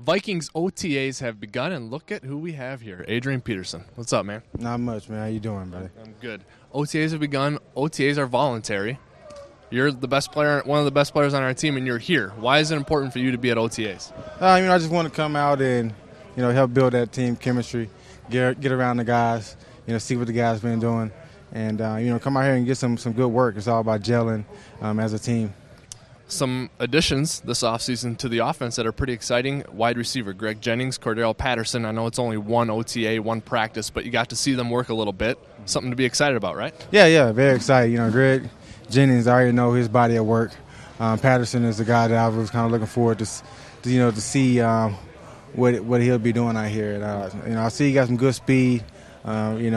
Vikings OTAs have begun, and look at who we have here. Adrian Peterson. What's up, man? Not much, man. How you doing, buddy? I'm good. OTAs have begun. OTAs are voluntary. You're the best player, one of the best players on our team, and you're here. Why is it important for you to be at OTAs? I just want to come out and, help build that team chemistry, get around the guys, see what the guys been doing, and, come out here and get some good work. It's all about gelling as a team. Some additions this offseason to the offense that are pretty exciting. Wide receiver Greg Jennings, Cordell Patterson. I know it's only one OTA, one practice, but you got to see them work a little bit. Something to be excited about, right? Yeah, very excited. Greg Jennings, I already know his body of work. Patterson is the guy that I was kind of looking forward to see what he'll be doing out here. And, I see he got some good speed.